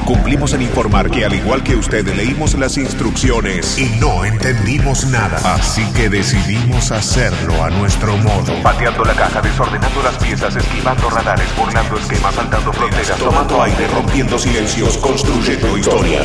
Cumplimos en informar que al igual que usted leímos las instrucciones y no entendimos nada. Así que decidimos hacerlo a nuestro modo. Pateando la caja, desordenando las piezas, esquivando radares, burlando esquemas, saltando fronteras, tomando aire, rompiendo silencios, construyendo historias.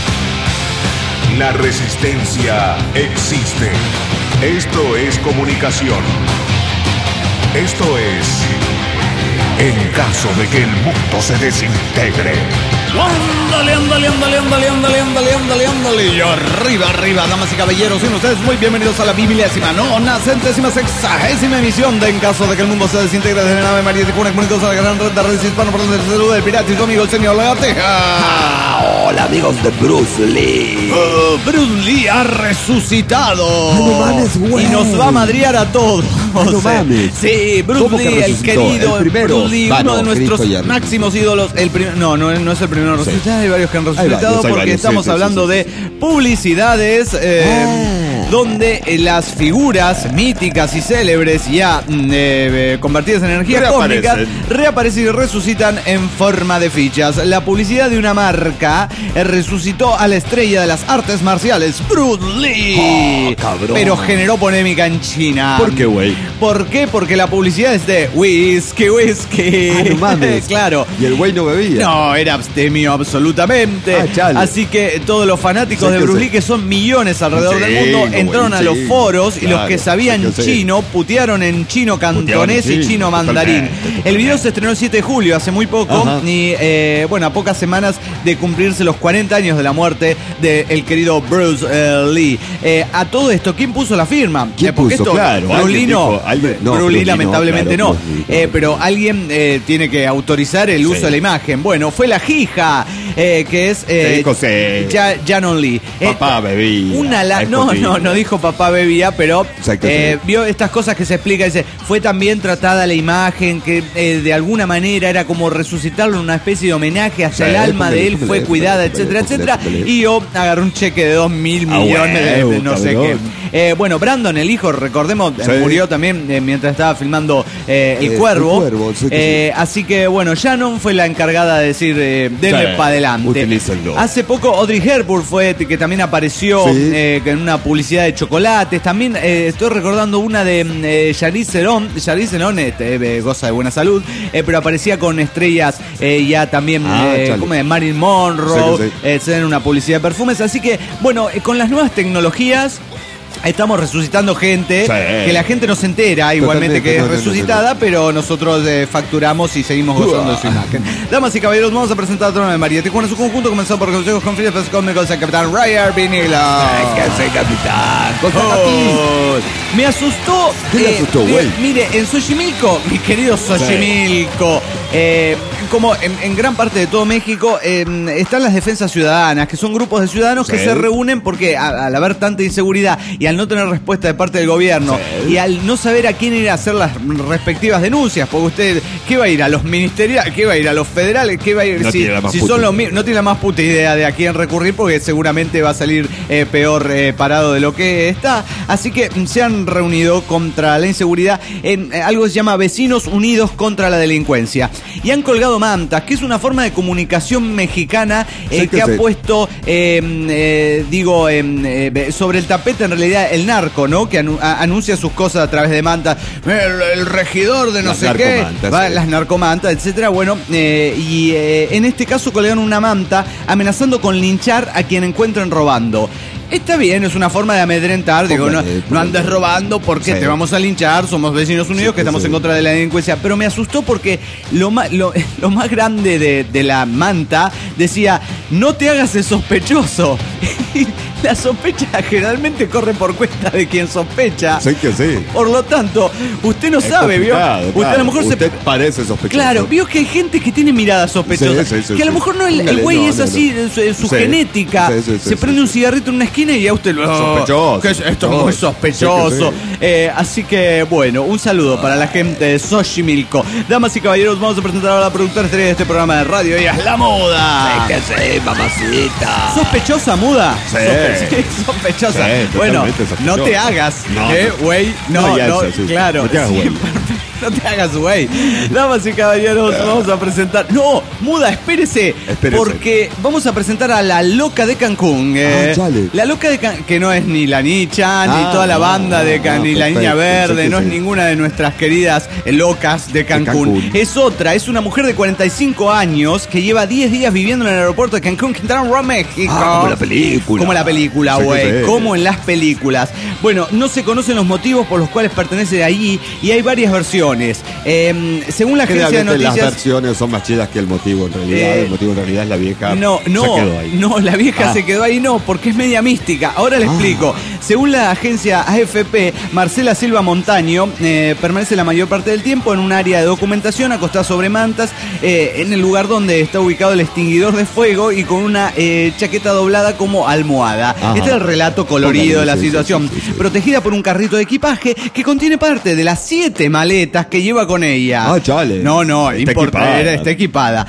La resistencia existe. Esto es comunicación. Esto es en caso de que el mundo se desintegre. Ándale, ándale, ándale, ándale, ándale, ándale, ándale, ándale. Y arriba, damas y caballeros, sean ustedes muy bienvenidos a la 1.960ª emisión de En caso de que el mundo se desintegre desde la nave María Tijuana, comunicados a la gran red de redes hispano por donde se saluda el pirata y su amigo el señor Lagartija. Hola amigos de Bruce Lee. Bruce Lee ha resucitado. No mames, güey. Y nos va a madrear a todos. No mames. Sí, Bruce Lee, el querido el primero. Bruce Lee, uno de nuestros máximos ídolos. El no es el primero. Sí. Hay varios que han resucitado porque estamos hablando de publicidades donde las figuras míticas y célebres ya convertidas en energías cósmicas reaparecen y resucitan en forma de fichas. La publicidad de una marca resucitó a la estrella de las artes marciales, Bruce Lee. Pero generó polémica en China. ¿Por qué, güey? ¿Por qué? Porque la publicidad es de whisky. No mames. Claro. ¿Y el güey no bebía? No, era abstemio absolutamente. Así que todos los fanáticos de Bruce Lee, que son millones alrededor del mundo, entraron a los foros y los que sabían chino putearon en chino cantonés y chino mandarín. El video se estrenó el 7 de julio, hace muy poco, y a pocas semanas de cumplirse los 40 años de la muerte del querido Bruce Lee. A todo esto, ¿quién puso la firma? ¿Quién puso? Claro, Bruce Lee no. Bruce Lee lamentablemente no. Pero alguien tiene que autorizar el uso de la imagen. Bueno, fue la hija, que es Janon Lee. Papá bebía. No dijo papá bebía, pero vio estas cosas que se explica. Dice, fue también tratada la imagen que de alguna manera era como resucitarlo en una especie de homenaje hacia el alma de él, fue cuidada, etcétera, etcétera. Y yo agarré un cheque de 2.000 millones de no sé qué. Brandon, el hijo, recordemos, murió también mientras estaba filmando El Cuervo. Así que, Shannon fue la encargada de decir, denle para adelante. Utilícenlo. Hace poco Audrey Hepburn fue que también apareció en una publicidad de chocolates. También estoy recordando una de Charlize Theron. Charlize Theron goza de buena salud, pero aparecía con estrellas ya también como de Marilyn Monroe, en una publicidad de perfumes. Así que, con las nuevas tecnologías estamos resucitando gente, que la gente no se entera igualmente que es resucitada, pero nosotros facturamos y seguimos gozando de su imagen. Damas y caballeros, vamos a presentar a Trono de María Tijuana en su conjunto, comenzó por consejos con Filipe Cómicos, el capitán Ryan Vinilo. ¿Qué hace, capitán? Me asustó. ¿Qué le asustó, güey? Mire, en Xochimilco, mi querido Xochimilco, como en gran parte de todo México, están las defensas ciudadanas, que son grupos de ciudadanos que se reúnen porque al haber tanta inseguridad y al no tener respuesta de parte del gobierno y al no saber a quién ir a hacer las respectivas denuncias, porque usted, ¿qué va a ir? ¿A los ministeriales? ¿Qué va a ir? ¿A los federales? ¿Qué va a ir? No tiene la más puta idea de a quién recurrir, porque seguramente va a salir peor parado de lo que está. Así que se han reunido contra la inseguridad en algo que se llama Vecinos Unidos contra la Delincuencia. Y han colgado mantas, que es una forma de comunicación mexicana que ha puesto, sobre el tapete en realidad el narco, ¿no? Que anuncia sus cosas a través de mantas. El regidor de no sé qué, las narcomantas, etcétera. En este caso colgaron una manta amenazando con linchar a quien encuentren robando. Está bien, es una forma de amedrentar, no andes robando porque te vamos a linchar, somos Vecinos Unidos que estamos en contra de la delincuencia. Pero me asustó porque lo más grande de la manta decía, no te hagas el sospechoso. La sospecha generalmente corre por cuenta de quien sospecha. Sí que sí. Por lo tanto, usted no sabe, ¿vio? Usted a lo mejor usted parece sospechoso. Claro, vio que hay gente que tiene miradas sospechosas. Que a lo mejor el güey es así, su genética. Se prende un cigarrito en una esquina y a usted lo... Sospechoso. Esto es muy sospechoso. Así que, un saludo para la gente de Xochimilco. Damas y caballeros, vamos a presentar a la productora estrella de este programa de radio. Ella es La Muda. ¿Qué sé, mamacita? ¿Sospechosa, Muda? Sí. Sospechosa. Bueno, no te hagas, güey. No, claro. No te hagas, güey. No te hagas, güey. Damas y caballeros, vamos a presentar... No, Muda, espérese. Porque vamos a presentar a la Loca de Cancún. La Loca de Cancún, que no es ni la Nicha, ni toda la banda de Cancún, ni la Niña Verde, no es ninguna de nuestras queridas locas de Cancún. Es otra, es una mujer de 45 años que lleva 10 días viviendo en el aeropuerto de Cancún, Quintana Roo, México. Como la película. Como la película, güey. Como en las películas. Bueno, no se conocen los motivos por los cuales pertenece allí y hay varias versiones. Según la agencia de noticias... Las versiones son más chidas que el motivo en realidad. El motivo en realidad es la vieja. No, se quedó ahí. No, la vieja se quedó ahí, no, porque es media mística. Ahora le explico. Según la agencia AFP, Marcela Silva Montaño permanece la mayor parte del tiempo en un área de documentación acostada sobre mantas en el lugar donde está ubicado el extinguidor de fuego y con una chaqueta doblada como almohada. Este es el relato colorido de la situación. Sí. Protegida por un carrito de equipaje que contiene parte de las 7 maletas que lleva con ella. Chale. No, está equipada.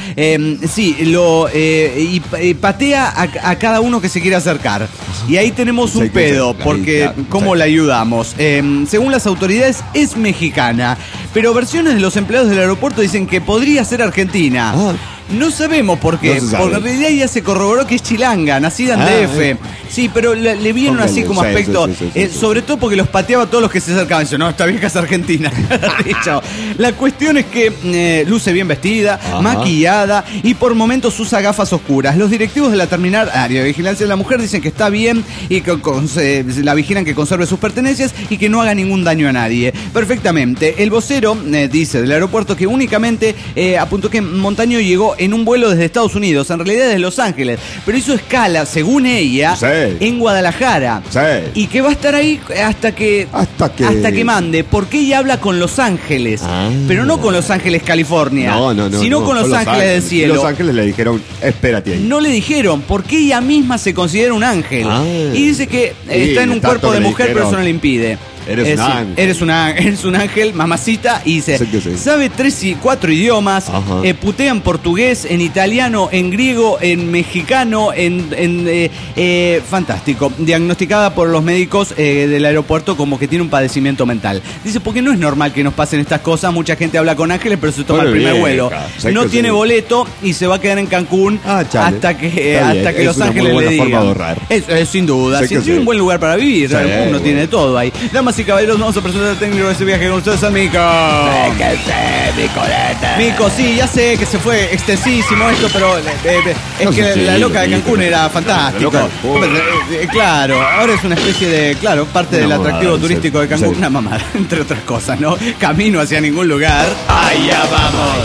Y patea a cada uno que se quiere acercar. Y ahí tenemos un pedo, porque ¿cómo la ayudamos? Según las autoridades es mexicana, pero versiones de los empleados del aeropuerto dicen que podría ser argentina. No sabemos por qué, porque en realidad ya se corroboró que es chilanga, nacida en DF. Sí, pero le vieron así como aspecto, sobre todo porque los pateaba a todos los que se acercaban. Dice, no, esta vieja es argentina. La cuestión es que luce bien vestida, maquillada y por momentos usa gafas oscuras. Los directivos de la terminal área de vigilancia de la mujer dicen que está bien y que la vigilan que conserve sus pertenencias y que no haga ningún daño a nadie. Perfectamente. El vocero dice del aeropuerto que únicamente apuntó que Montaño llegó en un vuelo desde Estados Unidos, en realidad desde Los Ángeles, pero hizo escala, según ella, en Guadalajara. Y que va a estar ahí hasta que mande, porque ella habla con Los Ángeles, pero no con Los Ángeles, California, sino con Los Ángeles del cielo. Los Ángeles le dijeron, espérate ahí. No le dijeron, porque ella misma se considera un ángel. Y dice que está en un cuerpo de mujer, pero eso no le impide. Eres un ángel. Eres un ángel, mamacita. Y dice, sabe 3 y 4 idiomas, putea en portugués, en italiano, en griego, en mexicano, fantástico. Diagnosticada por los médicos del aeropuerto como que tiene un padecimiento mental. Dice, porque no es normal que nos pasen estas cosas. Mucha gente habla con ángeles, pero se toma el primer vuelo. No tiene boleto y se va a quedar en Cancún hasta que Los Ángeles le digan. Forma de ahorrar. Sin duda. Es un buen lugar para vivir. Uno tiene de todo ahí. Damas y caballeros, vamos a presentar al técnico de ese viaje con ustedes, a Mico. Mico, sí, ya sé que se fue extensísimo esto, pero es que la Loca de Cancún era fantástico. Claro, ahora es una especie de, parte del atractivo turístico de Cancún. Una mamada, entre otras cosas, ¿no? Camino hacia ningún lugar. Allá vamos.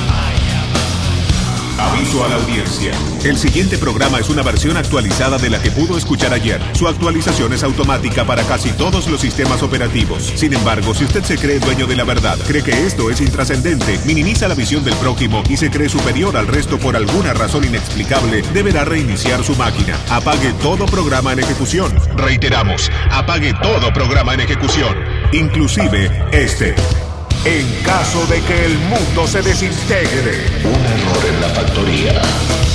Aviso a la audiencia. El siguiente programa es una versión actualizada de la que pudo escuchar ayer. Su actualización es automática para casi todos los sistemas operativos. Sin embargo, si usted se cree dueño de la verdad, cree que esto es intrascendente, minimiza la visión del prójimo y se cree superior al resto por alguna razón inexplicable, deberá reiniciar su máquina. Apague todo programa en ejecución. Reiteramos, apague todo programa en ejecución, inclusive este. En caso de que el mundo se desintegre. Un error en la factoría.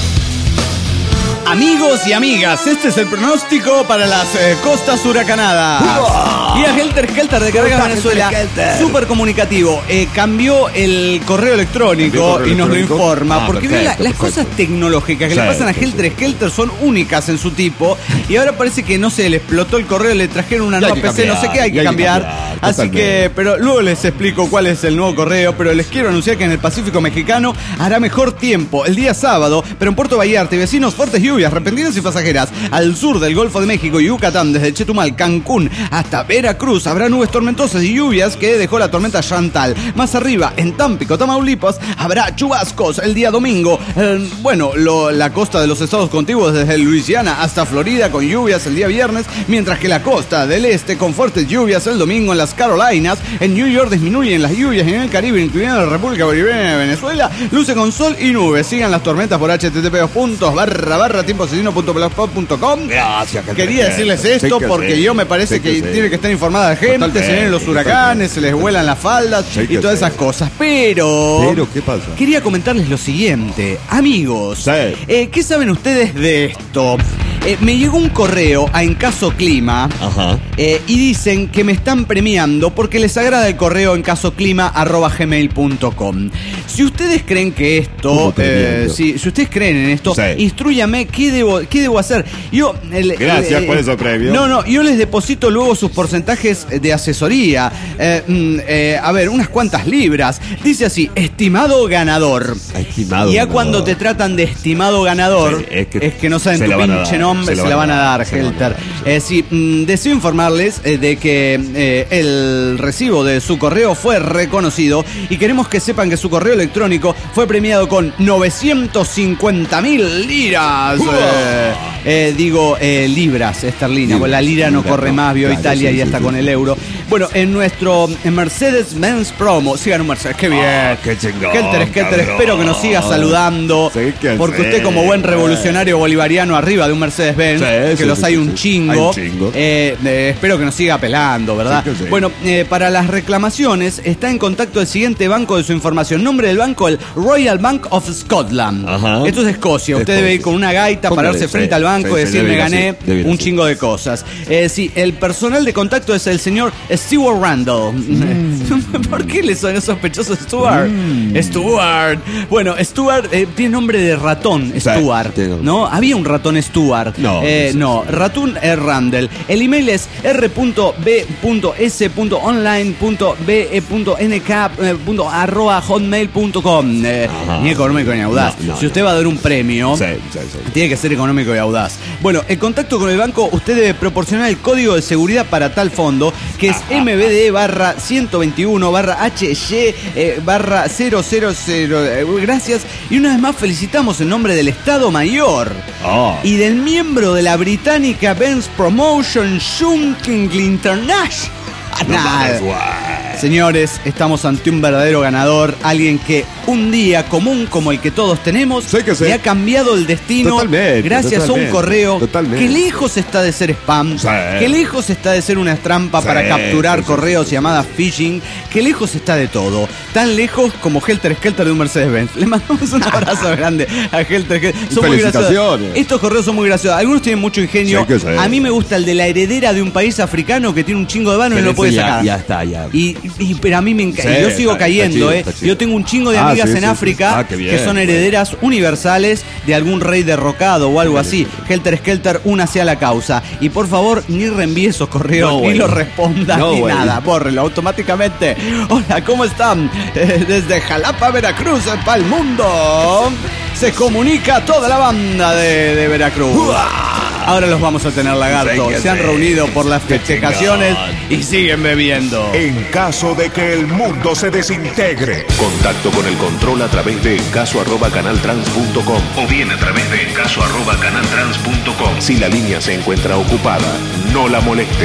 Amigos y amigas, este es el pronóstico para las costas huracanadas. Y a Helter Skelter de Caracas, Venezuela, súper comunicativo. Cambió el correo electrónico y nos lo informa. Porque las cosas tecnológicas que le pasan a Helter Skelter son únicas en su tipo. Y ahora parece que no se le explotó el correo, le trajeron una nueva PC, no sé qué, hay que cambiar. Así que, pero luego les explico cuál es el nuevo correo. Pero les quiero anunciar que en el Pacífico Mexicano hará mejor tiempo el día sábado, pero en Puerto Vallarta y vecinos, fuertes lluvias repentinas y pasajeras. Al sur del Golfo de México y Yucatán, desde Chetumal, Cancún hasta Veracruz, habrá nubes tormentosas y lluvias que dejó la tormenta Chantal. Más arriba, en Tampico, Tamaulipas, habrá chubascos el día domingo. La costa de los estados contiguos, desde Luisiana hasta Florida, con lluvias el día viernes, mientras que la costa del este con fuertes lluvias el domingo en las Carolinas. En New York disminuyen las lluvias y en el Caribe, incluyendo la República Bolivariana de Venezuela, luce con sol y nubes. Sigan las tormentas por http://tiempoasesino.blogspot.com. Gracias. Quería decirles esto porque yo me parece que tiene que estar informada la gente. Se vienen los huracanes, se les vuelan las faldas y todas esas cosas. Pero, ¿qué pasa? Quería comentarles lo siguiente. Amigos, ¿qué saben ustedes de esto? Me llegó un correo a En Caso Clima. Ajá. Y dicen que me están premiando porque les agrada el correo encasoclima@gmail.com. Si ustedes creen que esto, si ustedes creen en esto, instrúyame qué debo hacer. Gracias por eso, premio. No, yo les deposito luego sus porcentajes de asesoría. A ver, unas cuantas libras. Dice así, estimado ganador. Estimado ya ganador. Cuando te tratan de estimado ganador, es que no saben tu pinche nombre, se la van a dar, Helter. Deseo informarles de que el recibo de su correo fue reconocido y queremos que sepan que su correo electrónico fue premiado con 950.000 liras. Libras esterlinas. La lira no corre más, vio Italia y hasta con el euro. Bueno, en nuestro Mercedes-Benz promo, sigan un Mercedes, qué bien. Qué chingón. Helter, espero que nos siga saludando. Porque usted, como buen revolucionario bolivariano arriba de un Mercedes-Benz, que los hay un chingo. Espero que nos siga apelando, ¿verdad? Bueno, para las reclamaciones está en contacto el siguiente banco de su información. Nombre del banco, el Royal Bank of Scotland. Ajá. Esto es Escocia. Usted debe ir con una gaita, pararse frente al banco y decir, me gané un chingo de cosas. El personal de contacto es el señor Stuart Randall. ¿Por qué le suena sospechoso Stuart? Stuart. Bueno, Stuart tiene nombre de ratón, Stuart, ¿no? Había un ratón Stuart. No, ratón Randall. El email es r.b.s.online.be.nk@hotmail.com. Ni económico ni audaz. Si usted va a dar un premio, tiene que ser económico y audaz. Bueno, en contacto con el banco, usted debe proporcionar el código de seguridad para tal fondo, que es MBD/121/HY/000. Gracias. Y una vez más felicitamos en nombre del Estado Mayor y del miembro de la británica Benz Promotion Shunking International. Señores, estamos ante un verdadero ganador, alguien que un día común como el que todos tenemos le ha cambiado el destino gracias a un correo que lejos está de ser spam, que lejos está de ser una trampa para capturar correos llamadas phishing, que lejos está de todo, tan lejos como Helter Skelter de un Mercedes-Benz. Le mandamos un abrazo grande a Helter Skelter. Son muy graciosos. Estos correos son muy graciosos, algunos tienen mucho ingenio. A mí me gusta el de la heredera de un país africano que tiene un chingo de vano y no lo puede sacar. Ya está. Pero a mí me encanta. Yo sigo cayendo, Yo tengo un chingo de amigas en África que son herederas universales de algún rey derrocado o algo así. Helter Skelter, únase a la causa. Y por favor, ni reenvíe esos correos, ni los responda, ni nada. Bórrelo automáticamente. Hola, ¿cómo están? Desde Jalapa, Veracruz, para el mundo. Se comunica toda la banda de Veracruz. Ahora los vamos a tener, lagarto. Se han reunido por las festejaciones y siguen bebiendo. En caso de que el mundo se desintegre. Contacto con el control a través de encaso@canaltrans.com o bien a través de encaso@canaltrans.com. Si la línea se encuentra ocupada, no la moleste.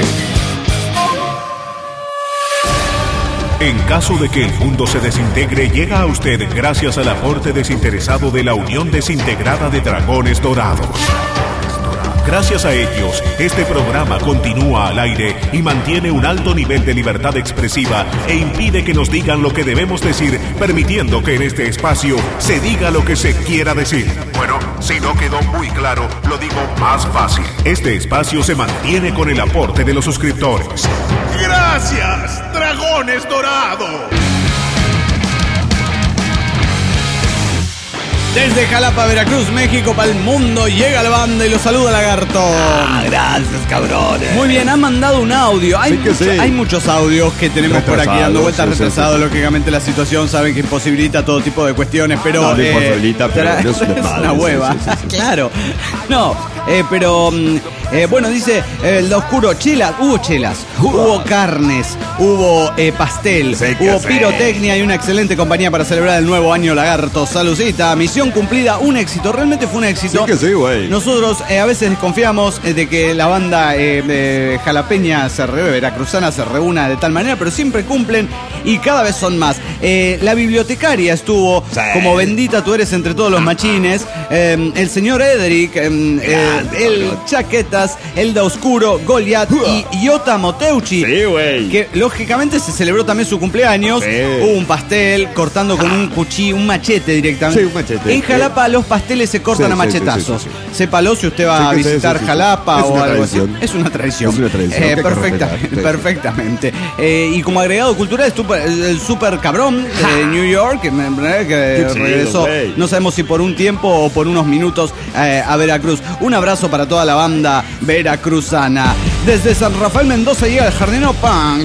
En caso de que el mundo se desintegre, llega a usted gracias al aporte desinteresado de la Unión Desintegrada de Dragones Dorados. Gracias a ellos, este programa continúa al aire y mantiene un alto nivel de libertad expresiva e impide que nos digan lo que debemos decir, permitiendo que en este espacio se diga lo que se quiera decir. Bueno, si no quedó muy claro, lo digo más fácil. Este espacio se mantiene con el aporte de los suscriptores. ¡Gracias, Dragones Dorados! Desde Jalapa, Veracruz, México, para el mundo, llega la banda y los saluda Lagarto. Gracias, cabrones. Muy bien, han mandado un audio. Hay muchos audios que tenemos por aquí dando vueltas, retrasados. Lógicamente la situación saben que imposibilita todo tipo de cuestiones, pero... No imposibilita, pero no es una hueva. Claro. No, bueno, dice el oscuro, hubo chelas, hubo carnes, hubo pastel, hubo pirotecnia y una excelente compañía para celebrar el nuevo año, Lagarto. Saludcita, misión cumplida, un éxito, realmente fue un éxito. Güey. Nosotros a veces desconfiamos de que la banda jalapeña veracruzana se reúna de tal manera, pero siempre cumplen y cada vez son más. La bibliotecaria estuvo como bendita tú eres entre todos los machines, el señor Edric, el Chaquetas, Elda Oscuro, Goliath y Iota Moteuchi, que lógicamente se celebró también su cumpleaños. Hubo un pastel cortando con un cuchillo, un machete directamente. Un machete. exactamente. En Jalapa los pasteles se cortan Sí, a machetazos. Sépalo si usted va a visitar Jalapa Es o una algo así. tradición. Es una tradición. Es una tradición que hay que Perfectamente. respetar. Perfectamente. Y como agregado cultural, el super cabrón de New York, que regresó, güey. no sabemos si por un tiempo o por unos minutos a Veracruz. Un abrazo para toda la banda veracruzana. Desde San Rafael Mendoza llega el Jardinero Punk.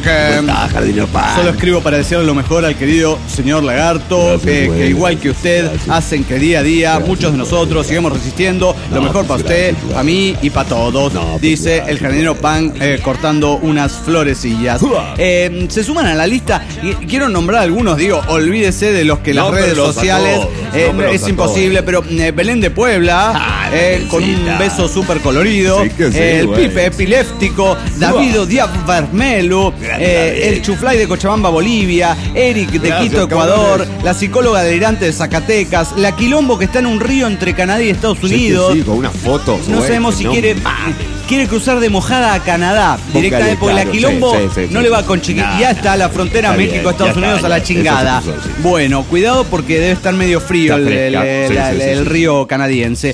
Solo escribo para desearle lo mejor al querido señor Lagarto, Gracias, que güey. igual que usted Gracias. hacen que día a día muchos de nosotros sigamos resistiendo. Lo mejor para usted, gracias. para mí y para todos, No, dice gracias, el Jardinero Punk cortando unas florecillas. Se suman a la lista y quiero nombrar algunos, digo, olvídese de los que las redes Nómbrelos a sociales todos, nómbrelos es a imposible, pero Belén de Puebla, con un Belencita. beso súper colorido, Sí que sí, el güey. Pipe epiléptico, Davido Díaz Vermelu, el Chuflay de Cochabamba, Bolivia, Eric de Gracias, Quito, Ecuador, cabrones. la psicóloga delirante de Zacatecas, la Quilombo que está en un río entre Canadá y Estados Unidos. Sí, con una foto. No sabemos si quiere cruzar de Mojada a Canadá directamente, porque la claro, Quilombo sí, no sí, le va sí, con sí. chiquita. Ya está la frontera Está bien, México-Estados ya Unidos está, a la ya, eso chingada. se puso, sí. Bueno, cuidado porque debe estar medio frío Está el fresca. Sí, el sí. río canadiense.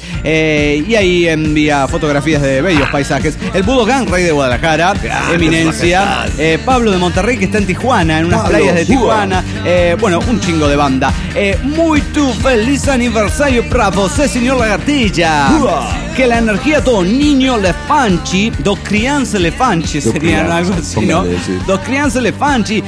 Y ahí envía fotografías de bellos paisajes. El Budo Gang, rey de Guadalajara, eminencia. Pablo de Monterrey, que está en Tijuana, en unas Pablo, playas de Tijuana. Bueno, un chingo de banda. Muy tu feliz aniversario para você, señor Lagartilla. Que la energía do niño elefanchi, dos crianças elefanchi serían crianças, algo así, ¿no? póngale, sí. Dos crianças elefanchi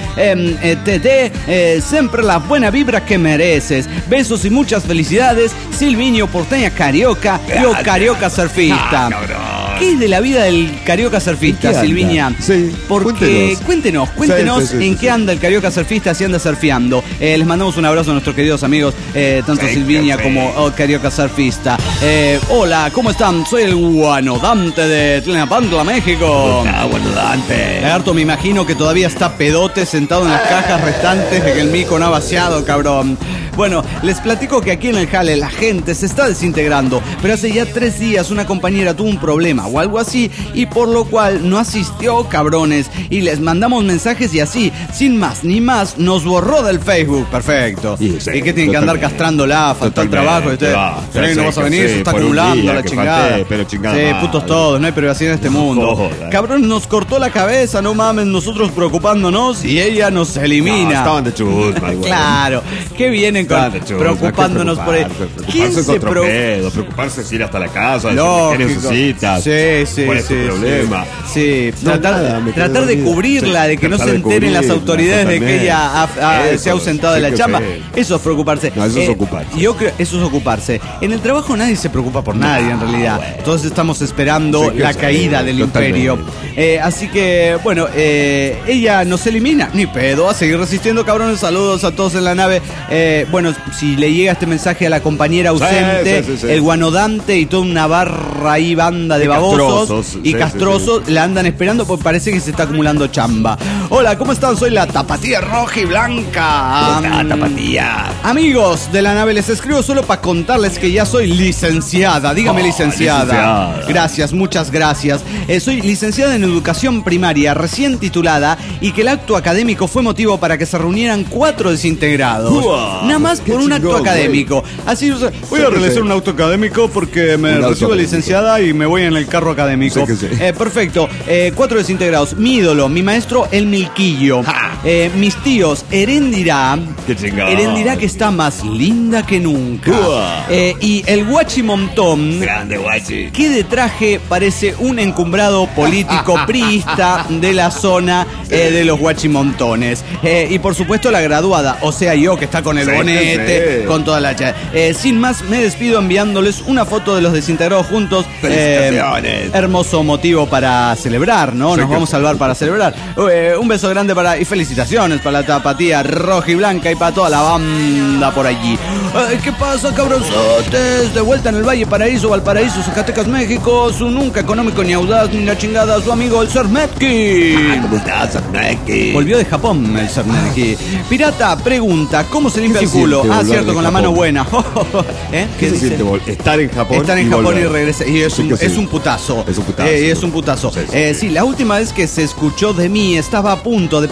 te dé siempre la buena vibra que mereces. Besos y muchas felicidades, Silvinho Porteña Carioca y o Carioca Surfista. ¿Qué es de la vida del Carioca Surfista, ¿En qué anda? Silviña? Sí, Porque cuéntenos Sí, sí, en sí, qué anda el Carioca Surfista, si anda surfeando. Les mandamos un abrazo a nuestros queridos amigos, tanto Silviña como Carioca Surfista. Hola, ¿cómo están? Soy el Guanodante de Tlalnepantla, México. Dante. Lagarto, me imagino que todavía está pedote sentado en las cajas restantes de que el mico no ha vaciado, cabrón. Bueno, les platico que aquí en el jale la gente se está desintegrando, pero hace ya 3 días una compañera tuvo un problema o algo así, y por lo cual no asistió, cabrones, y les mandamos mensajes y así, sin más ni más, nos borró del Facebook. Perfecto. Y sí, ¿Y qué tienen que andar totalmente. castrándola? Faltó el trabajo. ¿Viste? Totalmente. No vas a venir, se está por un acumulando día la que chingada. falté, pero chingada Sí, madre. putos todos, no hay privacidad en este mundo. jodas. Cabrón, nos cortó la cabeza, no mames, nosotros preocupándonos y ella nos elimina. No, estaban de chusma, güey. Claro, ¿qué vienen con Estaban de chusma, preocupándonos por él? ¿Quién Preocuparse es se otro preocupa? pedo, preocuparse es ir hasta la casa, decirle Lógico. qué necesitas. Sí, ¿Cuál es tu problema? Sí, No, tratar, nada, me quedé tratar de dormido. cubrirla, Sí, de que no tratar se de enteren las cubrirla, autoridades de que totalmente. ella Eso, se ha ausentado de sí la que chamba. sí. Eso es preocuparse. No, eso es ocuparse. Yo creo, eso es ocuparse. En el trabajo nadie se preocupa por nadie, en realidad. Todos estamos esperando Sí que la sí, caída del totalmente. imperio. Así que, bueno, ella nos elimina. Ni pedo, a seguir resistiendo, cabrones. Saludos a todos en la nave. Bueno, si le llega este mensaje a la compañera ausente, sí. el Guanodante y toda una barra y banda de De babosos castrosos, y sí, castrosos la andan esperando porque parece que se está acumulando chamba. Hola, ¿cómo están? Soy la Tapatía Roja y Blanca. Tapatía. Amigos de la nave, les escribo solo para contarles que ya soy licenciada. Dígame, licenciada. licenciada. Gracias, muchas gracias. Soy licenciada en educación primaria, recién titulada, y que el acto académico fue motivo para que se reunieran 4 desintegrados. ¡Uah! Nada más ¡Qué por un acto chingón, güey! académico. Así, o sea, voy a Sí, realizar sí. un acto académico porque me Un auto recibo académico. licenciada y me voy en el carro académico. Sí que sí. Perfecto. 4 desintegrados. Mi ídolo, mi maestro, el Milquillo. Mis tíos, Erendirá. Qué chingón. Erendirá, que está más linda que nunca. Uah. Y el Guachimontón, Grande, guachi. que de traje parece un encumbrado político priista de la zona de los Guachimontones. Y por supuesto la graduada, o sea yo, que está con el Sí, bonete, sí. con toda la sin más, me despido enviándoles una foto de los desintegrados juntos. Felicitaciones. Hermoso motivo para celebrar, ¿no? Sí, Nos que vamos a salvar para celebrar. Un beso grande y felicitaciones para la Tapatía Roja y Blanca y para toda la banda por allí. ¿Qué pasa, cabronzotes? De vuelta en el Valle Paraíso, Valparaíso, Zacatecas, México. Su nunca económico ni audaz ni la chingada, su amigo el Sermetki. ¿Cómo estás, Arnaki? Volvió de Japón el Sermetki. Pirata pregunta, ¿cómo se limpia ¿Qué el se culo? siente volver Cierto, de con la mano Japón? buena. ¿Eh? ¿Qué se dice? siente estar en Japón? Estar en y Japón volver? y regresar. Y Sí que sí. es un putazo. Es un putazo. Es un putazo. Sí, sí, sí. Sí, la última vez que se escuchó de mí estaba a punto de presentar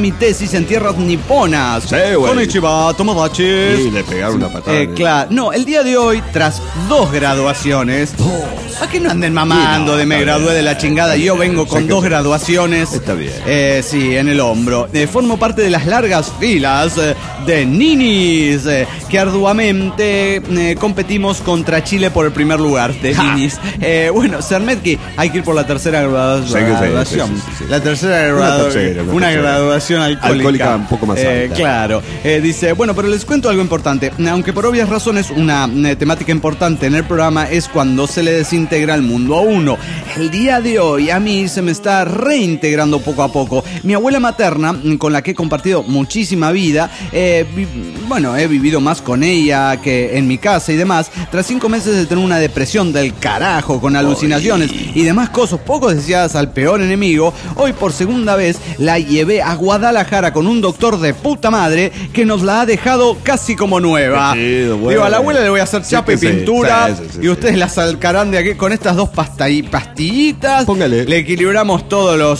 mi tesis en tierras niponas. Sí, güey. Konnichiwa, tomodachis. Sí, le pegaron una patada. Claro. No, el día de hoy, tras 2 graduaciones. ¿A qué no anden mamando Sí, no, de me gradué de la chingada? Yo vengo con 2 graduaciones. Está bien. Sí, en el hombro. Formo parte de las largas filas de ninis que arduamente competimos contra Chile por el primer lugar de ninis. Bueno, Sermetki, hay que ir por la tercera graduación. Sí. La tercera Una graduación alcohólica. Un poco más alta. Claro. Dice, bueno, pero les cuento algo importante. Aunque por obvias razones una temática importante en el programa es cuando se le desintegra el mundo a uno. El día de hoy a mí se me está reintegrando poco a poco. Mi abuela materna, con la que he compartido muchísima vida, he vivido más con ella que en mi casa y demás, tras 5 meses de tener una depresión del carajo, con alucinaciones y demás cosas poco deseadas al peor enemigo, hoy por segunda vez la llevé a Guadalajara con un doctor de puta madre que nos la ha dejado casi como nueva. Chido, bueno. Digo, a la abuela le voy a hacer chapa y pintura, sí. y ustedes la salcarán de aquí con estas 2 pastillitas. Póngale. Le equilibramos todos los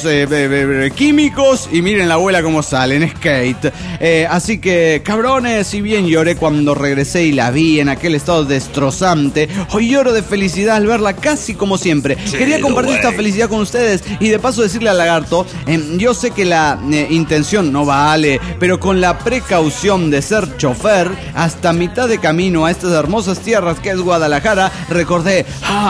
químicos y miren la abuela cómo sale en skate. Así que, cabrones, si bien lloré cuando regresé y la vi en aquel estado destrozante, hoy lloro de felicidad al verla casi como siempre. Quería compartir esta felicidad con ustedes y de paso decirle al lagarto, yo sé que la intención no vale, pero con la precaución de ser chofer, hasta mitad de camino a estas hermosas tierras que es Guadalajara, recordé,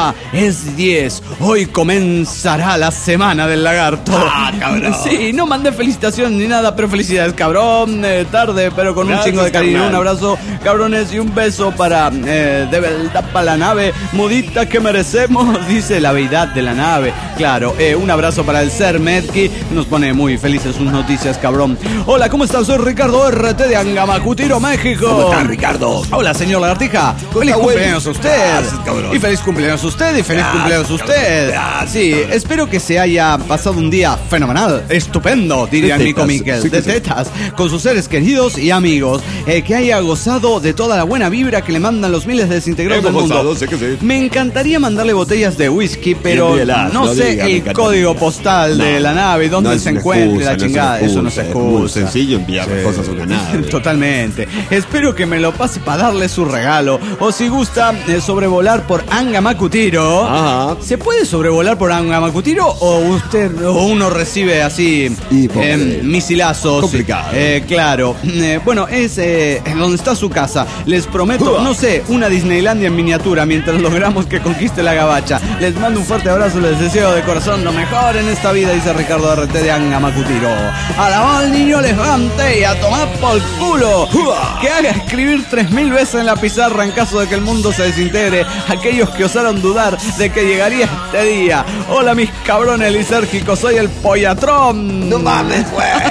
es 10, hoy comenzará la semana del lagarto. Cabrón. Sí, no mandé felicitaciones ni nada, pero felicidades, cabrón. Tarde, pero con Gracias, un chingo de cariño. carnal. Un abrazo, cabrones, y un beso para de verdad para la nave mudita que merecemos, dice la beidad de la nave. Claro, un abrazo para el Ser Medki, nos pone muy felices sus noticias, cabrón. Hola, ¿cómo estás? Soy Ricardo RT de Angamacutiro, México. ¿Cómo estás, Ricardo? Hola, señor Lagartija. Feliz cumpleaños a usted. Gracias, cabrón. Y feliz cumpleaños a usted y feliz cumpleaños a usted. Gracias, Sí, cabrón. espero que se haya pasado un día fenomenal, estupendo, diría De Nico tetas, Miquel, sí que de sí. tetas, con sus seres queridos y amigos, que haya gozado de toda la buena vibra que le mandan los miles de desintegrados del Hemos mundo. gozado, sé que sí. Me encantaría mandarle botellas de whisky, pero Envíelas, no no sé diga, me el encantaría. código postal de la nave, dónde No es se una encuentre la excusa, chingada, eso no es Es muy excusa. sencillo enviar cosas a una nave. Totalmente. Espero que me lo pase para darle su regalo. O si gusta sobrevolar por Angamacutiro. Ajá. ¿Se puede sobrevolar por Angamacutiro o uno recibe así Y póngale. misilazos? Complicado. Claro. Bueno, es donde está su casa. Les prometo, no sé, una Disneylandia en miniatura mientras logramos que conquiste la gabacha. Les mando un fuerte abrazo, les deseo de corazón lo mejor en esta vida, dice Ricardo RT de Angamacutiro. Alabado al niño elefante y a tomar por culo. Que haga escribir 3000 veces en la pizarra en caso de que el mundo se desintegre aquellos que osaron dudar de que llegaría este día. Hola mis cabrones lisérgicos, soy el Pollatrón. No mames,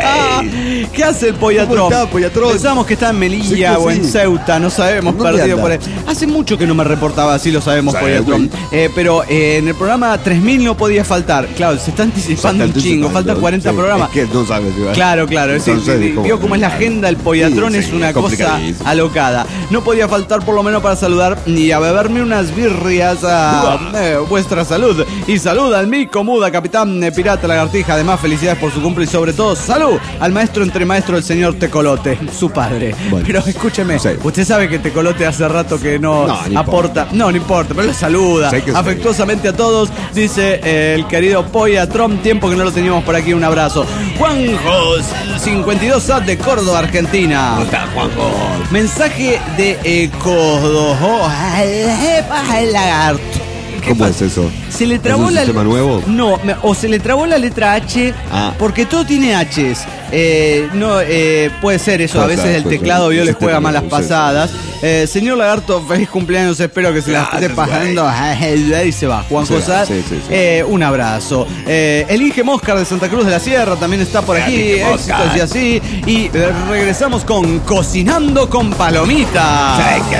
güey. ¿Qué hace el Pollatrón? ¿Cómo está, Pollatrón? Pensamos que está en Melilla Sí que o en sí. Ceuta, no sabemos, ¿Dónde perdido anda? por ahí. Hace mucho que no me reportaba, así lo sabemos, Sí, Pollatrón. Pero en el programa 3000 no podía faltar. Claro, se está anticipando un chingo, faltan 40 Sí, programas. Es que no sabes, ¿verdad? Claro, es decir, Entonces, dijo, vio cómo es la agenda, el Pollatrón Sí, es sí, una es cosa complicadísimo. alocada. No podía faltar por lo menos para saludar y a beberme unas birrias a vuestra salud. Y salud al Mico Muda, capitán pirata lagartija. Además, felicidades por su cumple y sobre todo, salud al maestro entre maestro, el señor Tecolote, su padre. Bueno. Pero escúcheme, Sí. usted sabe que Tecolote hace rato que no ni aporta. No importa, pero le saluda Sé que sí. afectuosamente a todos. Dice el querido Pollatrón, tiempo que no lo teníamos por aquí, un abrazo. Juanjo, 52A de Córdoba, Argentina. ¿Cómo está, Juanjo? Mensaje de Córdoba. El lagarto. ¿Qué ¿Cómo pasa? es eso? Se le trabó ¿Es un la sistema nuevo? No, o se le trabó la letra H, porque todo tiene H's. Puede ser eso, a Puede veces ser, el puede teclado ser. yo le Sistema juega malas nuevo, sí. pasadas. Señor Lagarto, feliz cumpleaños, espero que se la esté Gracias, pasando. Y se va, Juan Sí, José. sí. Un abrazo. El Inge Moscar de Santa Cruz de la Sierra también está por aquí. Inge Moscar. Éxitos y así. Y regresamos con Cocinando con Palomita.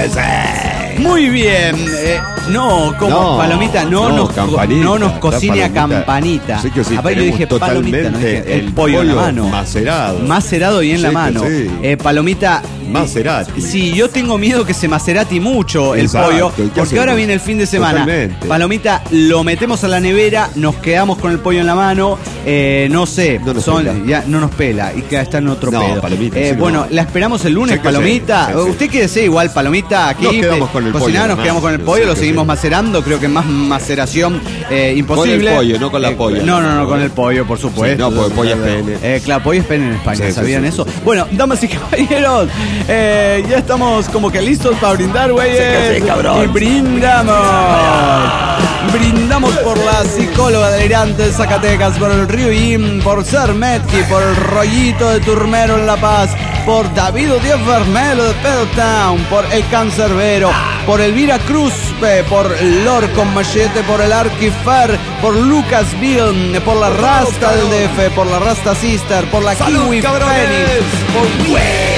Muy bien. No, como No, palomita, no nos campanita, cocine a está palomita. campanita. Sí que sí, Aparte yo dije tenemos palomita, no dije totalmente el pollo en la mano. macerado. Macerado y en la Sí que mano. sí. Palomita Maserati. Sí, yo tengo miedo que se macerati mucho el Exacto, pollo, ¿qué porque hacemos? ahora viene el fin de semana. Totalmente. Palomita, lo metemos a la nevera, nos quedamos con el pollo en la mano, no sé, No nos pela. ya no nos pela y que está en otro No, pedo. Palomita, sí, bueno, no. la esperamos el lunes, Sí que Palomita. sí, sí, sí. Usted quiere ser igual, Palomita, aquí Nos quedamos con el pollo cocinada, nos nomás. quedamos con el Sí, pollo, sí lo que seguimos sí. macerando, creo que más maceración imposible. Con el pollo, no con la polla. No, con el pollo, por supuesto. Sí, no, porque pollo es pene. Claro, pollo es pene en España, Sí, sí, ¿sabían sí, eso? sí, sí. Bueno, damas y caballeros, ya estamos como que listos para brindar, güeyes. Sí, cabrón. Y brindamos. Brindamos por la psicóloga delirante de Zacatecas, por el Río Im, por Ser Metki, por el rollito de Turmero en La Paz, por David Díaz Vermelo de Pedo Town, por el Cancerbero, por Elvira Cruz, por Lord con Machete, por el Arquifer, por Lucas Bill, por la Rasta del DF, por la Rasta Sister, por la ¡Salud, Kiwi cabrones! Phoenix, por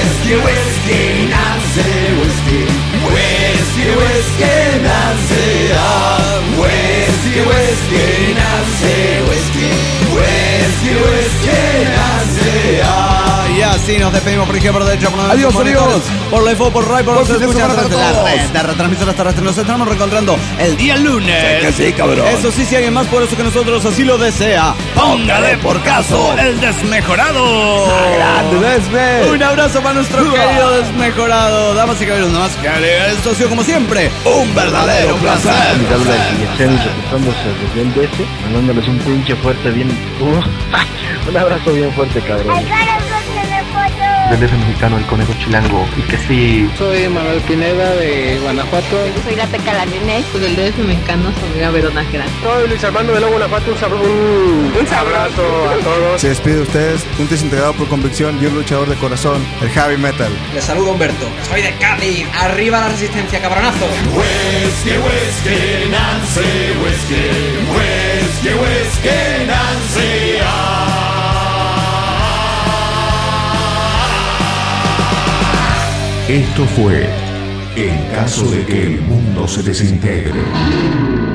Y así nos despedimos por izquierda, por derecha, por Adiós, monitores, amigos. por la info, por Rai, por los Buen fin de escuchas semana de para la todos. red de retransmisoras terrestres. Nos estamos reencontrando el día lunes. Sí, cabrón. Eso sí, si alguien más poderoso que nosotros así lo desea, póngale por caso el desmejorado. Grande, Desme. Un abrazo para nuestro querido desmejorado. Damas y caballeros, nada más que agregar. Esto ha sido como siempre un verdadero placer. Habla de Guillén reportándose desde el DF, mandándoles un pinche fuerte bien. Un abrazo bien fuerte, cabrón. Del DF mexicano, el conejo chilango, y que sí. Soy Manuel Pineda de Guanajuato. Soy la Teca la Nene, del DF mexicano, soy Gabriel Nájera. Soy Luis Armando de León, Guanajuato. Un abrazo a todos. Se despide de ustedes, un desintegrado por convicción y un luchador de corazón, el heavy metal. Les saludo Humberto, soy de Cádiz, arriba la resistencia, cabronazo. Esto fue En caso de que el mundo se desintegre.